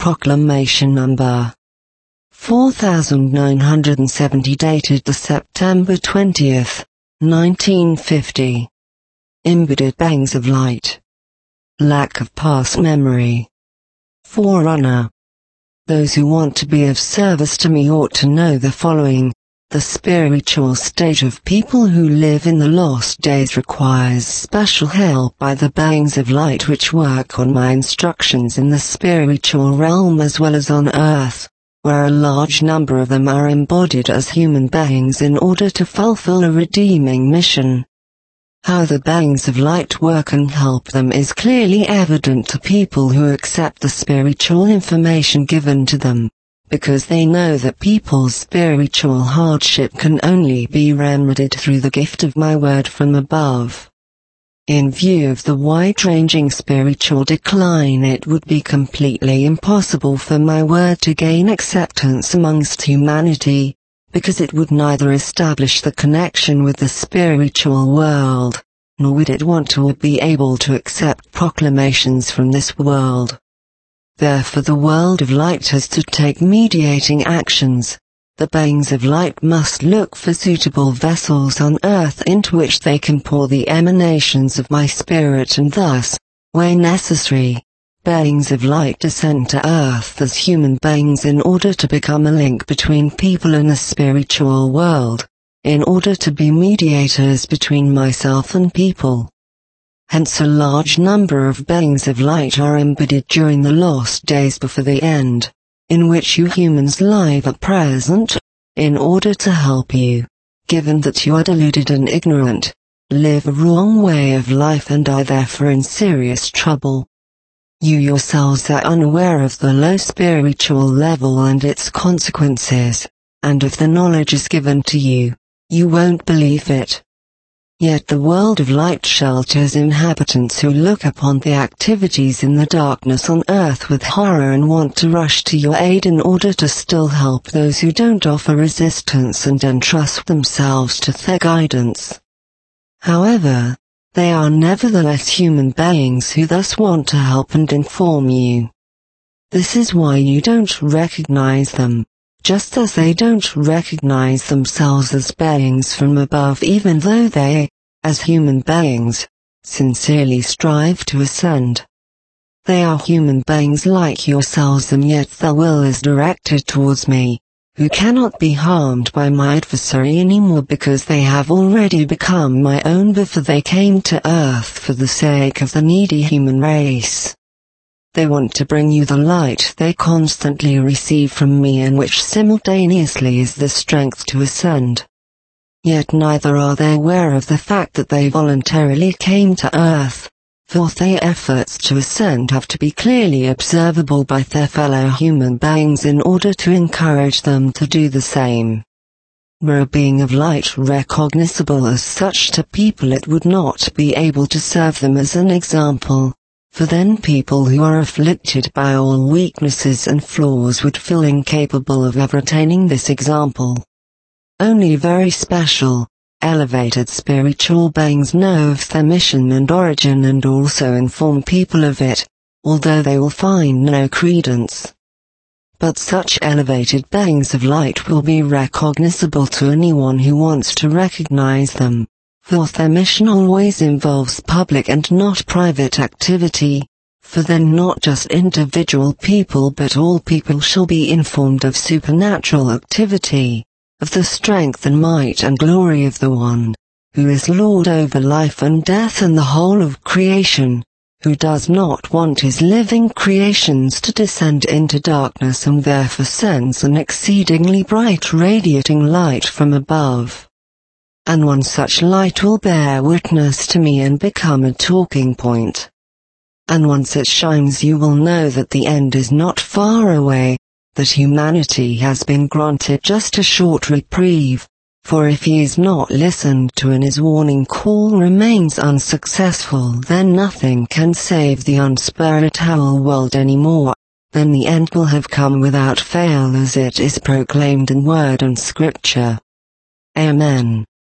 Proclamation Number 4970 dated the September 20th, 1950. Embodied beings of light. Lack of past memory. Forerunner. Those who want to be of service to me ought to know the following. The spiritual state of people who live in the lost days requires special help by the beings of light which work on my instructions in the spiritual realm as well as on earth, where a large number of them are embodied as human beings in order to fulfill a redeeming mission. How the beings of light work and help them is clearly evident to people who accept the spiritual information given to them, because they know that people's spiritual hardship can only be remedied through the gift of my word from above. In view of the wide-ranging spiritual decline, it would be completely impossible for my word to gain acceptance amongst humanity, because it would neither establish the connection with the spiritual world, nor would it want to or be able to accept proclamations from this world. Therefore the world of light has to take mediating actions. The beings of light must look for suitable vessels on earth into which they can pour the emanations of my spirit, and thus, where necessary, beings of light descend to earth as human beings in order to become a link between people and the spiritual world, in order to be mediators between myself and people. Hence a large number of beings of light are embodied during the lost days before the end, in which you humans live at present, in order to help you, given that you are deluded and ignorant, live a wrong way of life and are therefore in serious trouble. You yourselves are unaware of the low spiritual level and its consequences, and if the knowledge is given to you, you won't believe it. Yet the world of light shelters inhabitants who look upon the activities in the darkness on earth with horror and want to rush to your aid in order to still help those who don't offer resistance and entrust themselves to their guidance. However, they are nevertheless human beings who thus want to help and inform you. This is why you don't recognize them, just as they don't recognize themselves as beings from above, even though they, as human beings, sincerely strive to ascend. They are human beings like yourselves, and yet their will is directed towards me, who cannot be harmed by my adversary anymore because they have already become my own before they came to earth for the sake of the needy human race. They want to bring you the light they constantly receive from me, and which simultaneously is the strength to ascend. Yet neither are they aware of the fact that they voluntarily came to earth, for their efforts to ascend have to be clearly observable by their fellow human beings in order to encourage them to do the same. Were a being of light recognizable as such to people, it would not be able to serve them as an example. For then people who are afflicted by all weaknesses and flaws would feel incapable of ever attaining this example. Only very special, elevated spiritual beings know of their mission and origin and also inform people of it, although they will find no credence. But such elevated beings of light will be recognizable to anyone who wants to recognize them. For their mission always involves public and not private activity, for then not just individual people but all people shall be informed of supernatural activity, of the strength and might and glory of the One, who is Lord over life and death and the whole of creation, who does not want his living creations to descend into darkness and therefore sends an exceedingly bright radiating light from above. And one such light will bear witness to me and become a talking point. And once it shines, you will know that the end is not far away, that humanity has been granted just a short reprieve, for if he is not listened to and his warning call remains unsuccessful, then nothing can save the unspiritual world anymore. Then the end will have come without fail, as it is proclaimed in word and scripture. Amen.